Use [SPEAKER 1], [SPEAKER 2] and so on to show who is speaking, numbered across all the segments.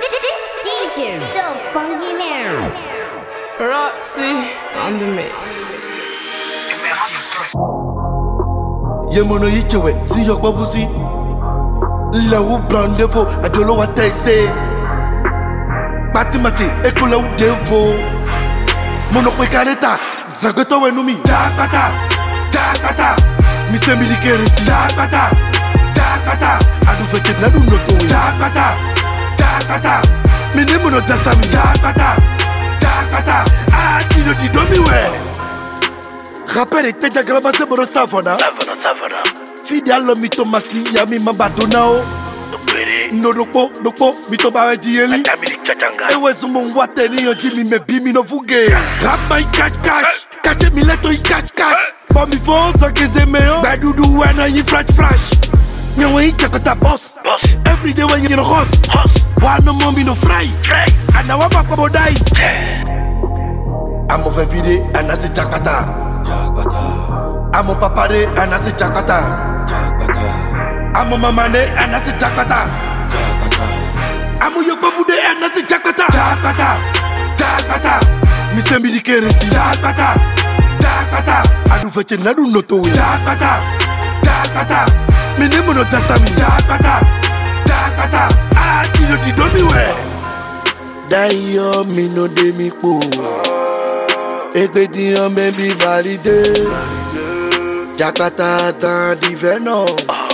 [SPEAKER 1] DJ Dope Funky Man.
[SPEAKER 2] Roxy on the mix.
[SPEAKER 3] Yemono yichewe, si yok babusi. Lewu brandefo, ajolo wa tese. Batimati, ekola u devo. Mono kwe kaneta, zagoto we numi. Dakata, dakata. Mise milikere si. Dakata, dakata. Adu feke nadu noto we. Dakata, dakata. Mine mono dasami. Dakata, dakata. Adi di domi we. Rappel et tête aggravancée pour le savona.
[SPEAKER 4] Savona.
[SPEAKER 3] Fidèle mito masi yami mabadonao. Nodoko, mito bawe dieli. Ewe sumo wateni yo jimi me bimi no fuge. Rapa I cash. Cache mileto I cash. Bon mi fonce que zemeo. Badudu wana yi flash. Nyawe I chakota boss. Every day when you no host. Wano mombi no fry. Anawa bako bodai. Amo fe vide anasi chakata. Amo papare anasi chakata. Amo mamane anasi chakata. Amo yokobude anasi chakata. Chakata. Mise milikere si. Chakata. Adu feche nadu noto we. Chakata. Mine mono tasami. Chakata. Adi yo di domi we. Dayo mino de mi po. Egbedi yon baby valide. Jakata dans diveno.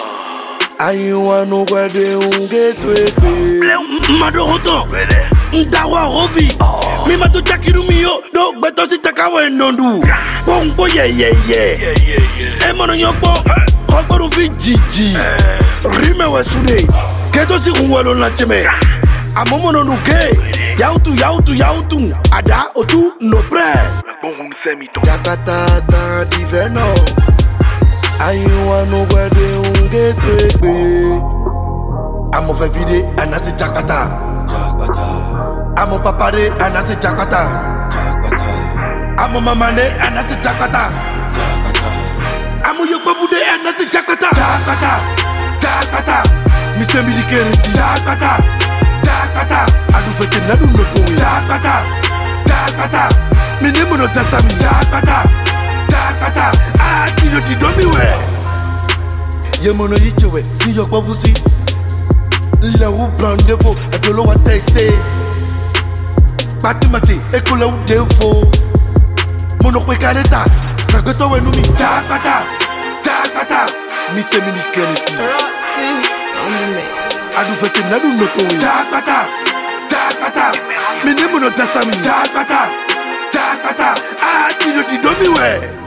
[SPEAKER 3] Ayuanu kwede unge tweke. Madoroto. Ndawa rovi. Mi mato chakiru miyo. Do beto si takawe nondu. Pongpo ye. Emono nyokpo. Kokoru vi jiji. Rime we sude. Keto si unwelo na cheme. Amomo nuke. Yautu. Ada otu no pre. Jakata dans diveno. Ayuanu kwede unge tweke. Amo fe vide anasi jakata. Amo papare anasi jakata. Amo mamane anasi jakata. Amo yokobude anasi jakata. Jakata. Mise milikere si. Jakata. Adu feke nadu noto we. Jakata. Mine mono tasami. Jakata. Adi yo di domi we. Yemono yichewe, si yok babusi. Lewu brandefo, ajolo wa tese. Batimati, ekola u devo. Mono kwe kaneta, zagoto we numi. Jakata. Mise milikere si.
[SPEAKER 2] Roxy on the mix.
[SPEAKER 3] Adu feke nadu noto we. Jakata. Mine mono tasami. Jakata. Adi yo di domi we.